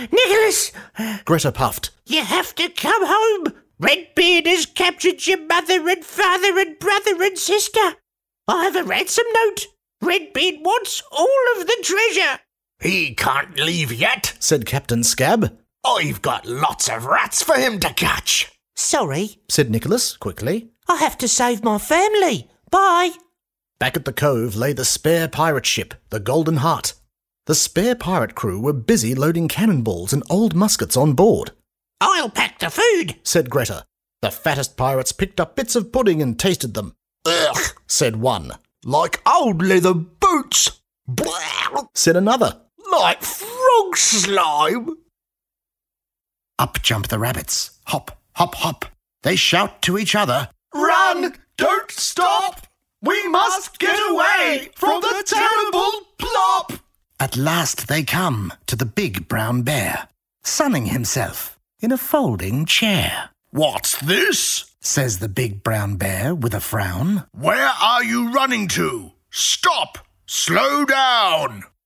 Nicholas, Greta puffed. you have to come home. Redbeard has captured your mother and father and brother and sister. I have a ransom note. Redbeard wants all of the treasure. He can't leave yet, Said Captain Scab. I've got lots of rats for him to catch. Sorry, Said Nicholas quickly. I have to save my family. Bye. Back at the cove lay the spare pirate ship, the Golden Heart. The spare pirate crew were busy loading cannonballs and old muskets on board, I'll pack the food. said Greta. The fattest pirates picked up bits of pudding and tasted them. Ugh, Said one. like old leather boots. Blah, Said another. like frog slime. Up jump the rabbits. Hop, hop, hop. They shout to each other. Run! Don't stop! We must get away from the terrible plop! At last they come to the big brown bear, sunning himself in a folding chair. What's this? Says the big brown bear with a frown. Where are you running to? Stop! Slow down!